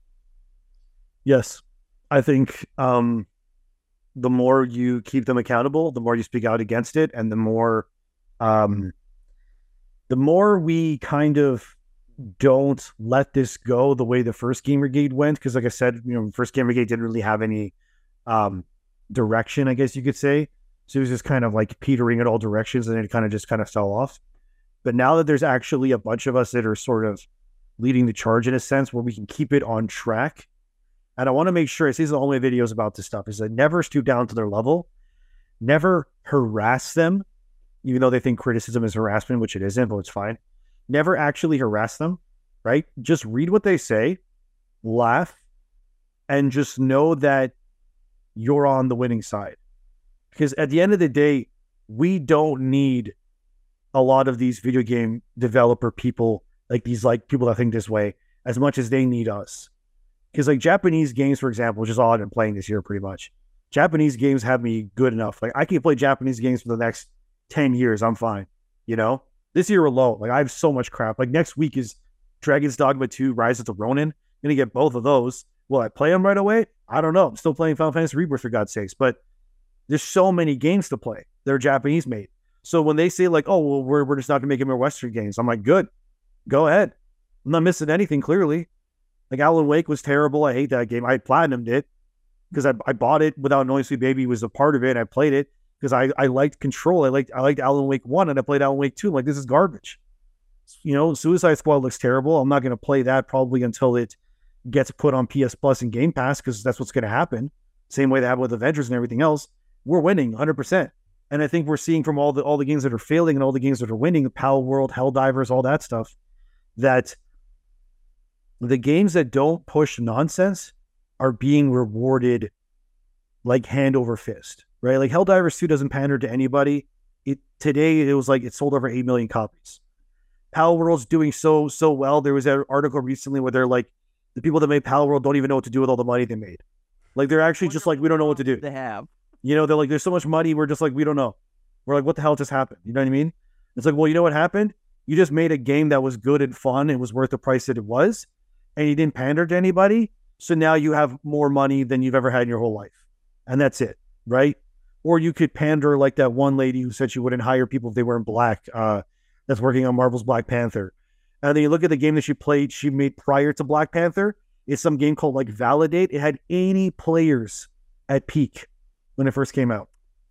Speaker 1: Yes. I think um, the more you keep them accountable, the more you speak out against it, and the more, um, the more we kind of don't let this go the way the first Gamergate went, because like I said, you know, first Gamergate didn't really have any um direction, I guess you could say. So it was just kind of like petering in all directions, and it kind of just kind of fell off. But now that there's actually a bunch of us that are sort of leading the charge in a sense, where we can keep it on track, and I want to make sure, I see the only videos about this stuff, is that never stoop down to their level, never harass them, even though they think criticism is harassment, which it isn't, but it's fine. Never actually harass them, right? Just read what they say, laugh, and just know that you're on the winning side. Because at the end of the day, we don't need a lot of these video game developer people, like these like people that think this way, as much as they need us. Because like Japanese games, for example, which is all I've been playing this year pretty much. Japanese games have me good enough. Like I can play Japanese games for the next ten years. I'm fine. You know, this year alone, like I have so much crap. Like next week is Dragon's Dogma two, Rise of the Ronin. I'm gonna get both of those. Will I play them right away? I don't know. I'm still playing Final Fantasy Rebirth for God's sakes, but there's so many games to play. They're Japanese made. So when they say like, oh, well, we're, we're just not gonna make it more Western games, I'm like, good, go ahead. I'm not missing anything clearly. Like Alan Wake was terrible. I hate that game. I platinumed it because I, I bought it without knowing Sweet Baby was a part of it. And I played it because I, I liked Control. I liked I liked Alan Wake one and I played Alan Wake two. I'm like, this is garbage. You know, Suicide Squad looks terrible. I'm not going to play that probably until it gets put on P S Plus and Game Pass because that's what's going to happen. Same way they have with Avengers and everything else. We're winning one hundred percent. And I think we're seeing from all the all the games that are failing and all the games that are winning, Pal World, Helldivers, all that stuff, that the games that don't push nonsense are being rewarded like hand over fist, right? Like Helldivers two doesn't pander to anybody. It today it was like it sold over eight million copies. Pal World's doing so so well. There was an article recently where they're like, the people that made Pal World don't even know what to do with all the money they made. Like they're actually just like, we don't know what to do.
Speaker 2: They have,
Speaker 1: you know, they're like, there's so much money. We're just like, we don't know. We're like, what the hell just happened? You know what I mean? It's like, well, you know what happened? You just made a game that was good and fun. It was worth the price that it was. And you didn't pander to anybody. So now you have more money than you've ever had in your whole life. And that's it, right? Or you could pander like that one lady who said she wouldn't hire people if they weren't black, uh, that's working on Marvel's Black Panther. And then you look at the game that she played, she made prior to Black Panther. It's some game called like Validate. It had eighty players at peak when it first came out.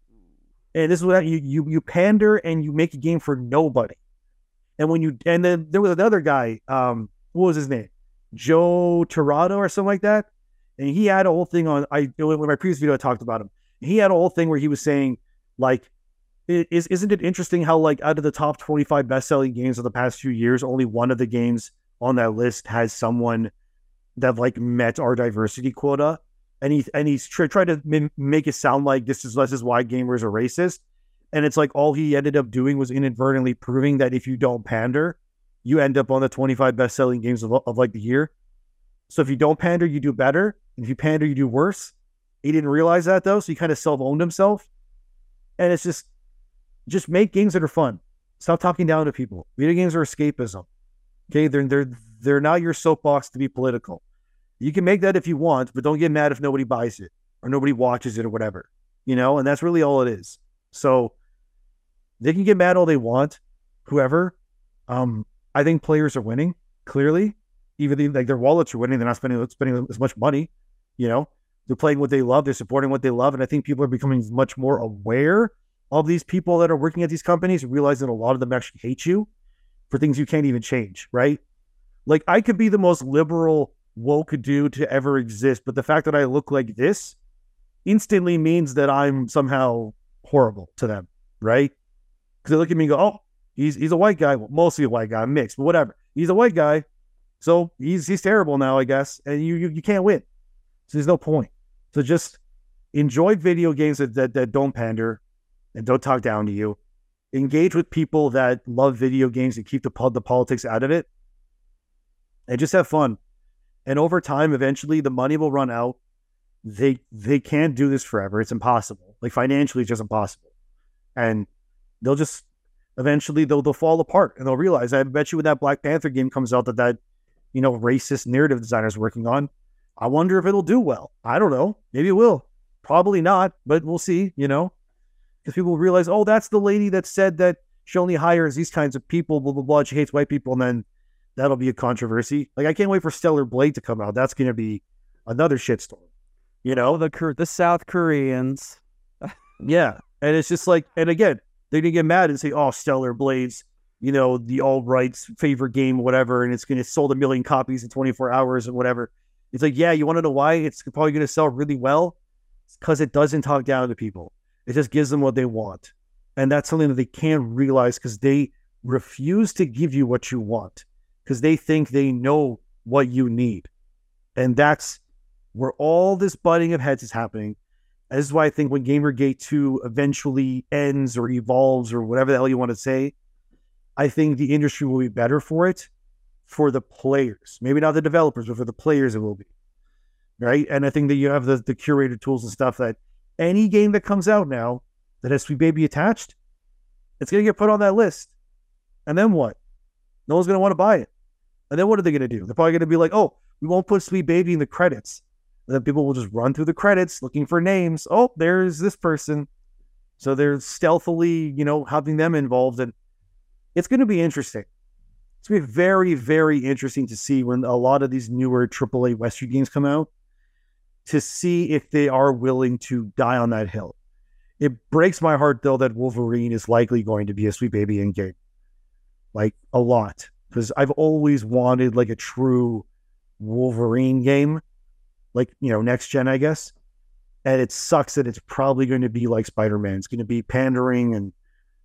Speaker 1: And this is what you, you, you pander and you make a game for nobody. And when you, and then there was another guy, um, what was his name? Joe Tirado or something like that. And he had a whole thing on, I, in my previous video, I talked about him. He had a whole thing where he was saying like, is, isn't it interesting how like out of the top twenty-five best-selling games of the past few years, only one of the games on that list has someone that like met our diversity quota. And he, and he's tr- tried to m- make it sound like this is, this is why gamers are racist. And it's like, all he ended up doing was inadvertently proving that if you don't pander, you end up on the twenty-five best-selling games of, of like the year. So if you don't pander, you do better. And if you pander, you do worse. He didn't realize that though. So he kind of self-owned himself. And it's just, just make games that are fun. Stop talking down to people. Video games are escapism. Okay. They're, they're, they're not your soapbox to be political. You can make that if you want, but don't get mad if nobody buys it or nobody watches it or whatever, you know? And that's really all it is. So they can get mad all they want, whoever. Um, I think players are winning, clearly. Even the, like their wallets are winning. They're not spending spending as much money. You know, they're playing what they love. They're supporting what they love. And I think people are becoming much more aware of these people that are working at these companies, realizing a lot of them actually hate you for things you can't even change, right? Like I could be the most liberal, woke dude to ever exist, but the fact that I look like this instantly means that I'm somehow horrible to them, right? Because they look at me and go, oh, he's he's a white guy, well, mostly a white guy, mixed, but whatever. He's a white guy, so he's he's terrible now, I guess, and you you, you can't win. So there's no point. So just enjoy video games that, that that don't pander and don't talk down to you. Engage with people that love video games and keep the the politics out of it, and just have fun. And over time, eventually, the money will run out. They they can't do this forever. It's impossible. Like financially, it's just impossible. And they'll just eventually they'll they'll fall apart, and they'll realize. I bet you when that Black Panther game comes out, that that you know racist narrative designer is working on, I wonder if it'll do well. I don't know. Maybe it will. Probably not, but we'll see. You know, because people will realize, oh, that's the lady that said that she only hires these kinds of people. Blah blah blah. She hates white people, and then that'll be a controversy. Like I can't wait for Stellar Blade to come out. That's going to be another shitstorm. You know,
Speaker 2: the the South Koreans.
Speaker 1: Yeah, and it's just like, and again, they're gonna get mad and say, "Oh, Stellar Blades, you know, the alt-right's favorite game, whatever," and it's gonna sold a million copies in twenty-four hours and whatever. It's like, yeah, you want to know why it's probably gonna sell really well? It's because it doesn't talk down to people. It just gives them what they want, and that's something that they can't realize because they refuse to give you what you want because they think they know what you need, and that's where all this butting of heads is happening. And this is why I think when Gamergate two eventually ends or evolves or whatever the hell you want to say, I think the industry will be better for it, for the players. Maybe not the developers, but for the players it will be. Right? And I think that you have the, the curated tools and stuff that Any game that comes out now that has Sweet Baby attached, it's going to get put on that list. And then what? No one's going to want to buy it. And then what are they going to do? They're probably going to be like, oh, we won't put Sweet Baby in the credits. And then people will just run through the credits looking for names. Oh, there's this person. So they're stealthily, you know, having them involved. And it's going to be interesting. It's going to be very, very interesting to see when a lot of these newer triple A Western games come out, to see if they are willing to die on that hill. It breaks my heart, though, that Wolverine is likely going to be a Sweet Baby in game. Like, a lot. Because I've always wanted, like, a true Wolverine game. Like, you know, next gen, I guess. And it sucks that it's probably going to be like Spider-Man. It's going to be pandering, and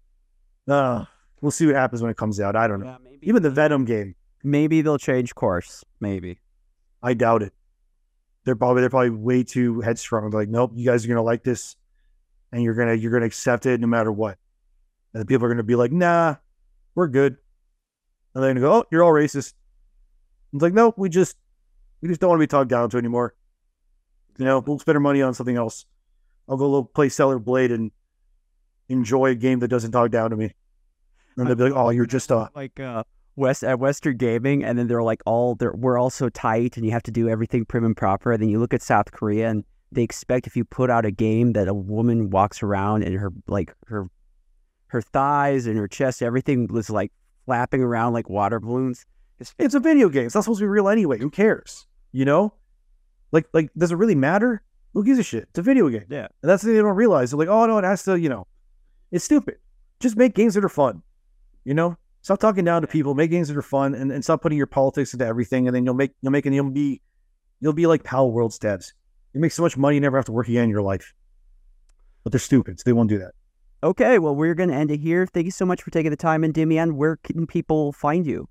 Speaker 1: uh, we'll see what happens when it comes out. I don't know. Yeah, maybe, even the Venom game.
Speaker 2: Maybe they'll change course. Maybe.
Speaker 1: I doubt it. They're probably they're probably way too headstrong. They're like, nope, you guys are gonna like this, and you're gonna you're gonna accept it no matter what. And the people are gonna be like, nah, we're good. And they're gonna go, oh, you're all racist. It's like, nope, we just we just don't want to be talked down to anymore. You know, we'll spend our money on something else. I'll go play Stellar Blade and enjoy a game that doesn't talk down to me. And they'll be like, oh, you're just uh
Speaker 2: like uh West at Western Gaming, and then they're like all they're we're all so tight, and you have to do everything prim and proper. And then you look at South Korea, and they expect if you put out a game that a woman walks around and her like her her thighs and her chest, everything was like flapping around like water balloons.
Speaker 1: It's, it's a video game. It's not supposed to be real anyway. Who cares? You know, like like does it really matter? Who gives a shit? It's a video game.
Speaker 2: Yeah,
Speaker 1: and that's the thing they don't realize. They're like, oh no, it has to. You know, it's stupid. Just make games that are fun. You know. Stop talking down to people. Make games that are fun, and, and stop putting your politics into everything. And then you'll make you'll make and you'll be you'll be like Pal World's devs. You make so much money, you never have to work again in your life. But they're stupid, so they won't do that.
Speaker 2: Okay, well, we're going to end it here. Thank you so much for taking the time. And Damian, where can people find you?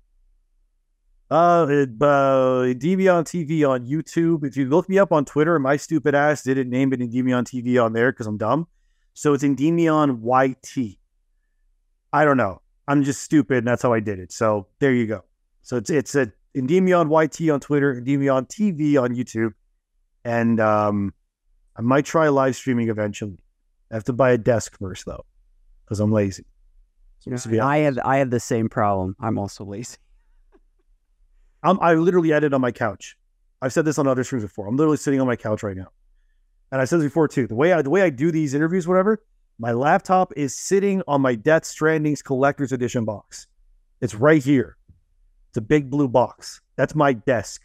Speaker 1: Uh, uh, Demian T V on YouTube. If you look me up on Twitter, my stupid ass didn't name it in Demian T V on there because I'm dumb. So it's in Demian Y T. I don't know. I'm just stupid, and that's how I did it. So there you go. So it's it's a Endymion Y T on Twitter, Endymion T V on YouTube, and um, I might try live streaming eventually. I have to buy a desk first, though, because I'm lazy.
Speaker 2: You know, I have I have the same problem. I'm also lazy.
Speaker 1: I'm I literally edit on my couch. I've said this on other streams before. I'm literally sitting on my couch right now, and I said this before too. The way I the way I do these interviews, whatever. My laptop is sitting on my Death Stranding's Collector's Edition box. It's right here. It's a big blue box. That's my desk.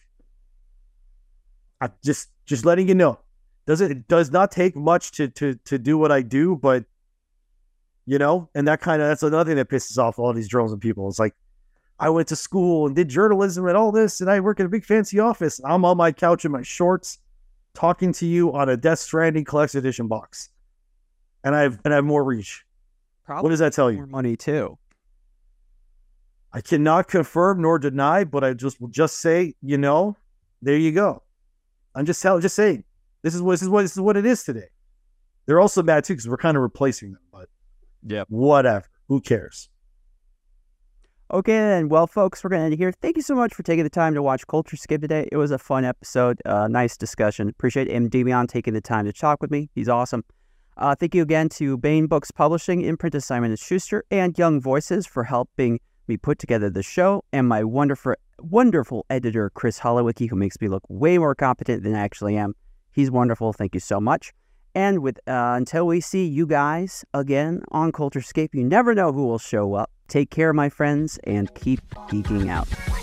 Speaker 1: I just just letting you know. Does it, it does not take much to to to do what I do, but you know, and that kind of that's another thing that pisses off all these drones and people. It's like I went to school and did journalism and all this, and I work in a big fancy office. I'm on my couch in my shorts, talking to you on a Death Stranding Collector's Edition box. And I have and I have more reach.
Speaker 2: Probably
Speaker 1: what does that tell you?
Speaker 2: More money too.
Speaker 1: I cannot confirm nor deny, but I just will just say, you know, there you go. I'm just telling, just saying, this is what this is what this is what it is today. They're also mad too because we're kind of replacing them, but
Speaker 2: yeah,
Speaker 1: whatever. Who cares?
Speaker 2: Okay, then. Well, folks, we're going to end it here. Thank you so much for taking the time to watch Culturescape today. It was a fun episode, uh, nice discussion. Appreciate M. Damian taking the time to talk with me. He's awesome. Uh, thank you again to Baen Books Publishing, imprint of Simon and Schuster, and Young Voices for helping me put together the show, and my wonderful, wonderful editor, Chris Holowicki, who makes me look way more competent than I actually am. He's wonderful. Thank you so much. And with uh, until we see you guys again on Culturescape, you never know who will show up. Take care, my friends, and keep geeking out.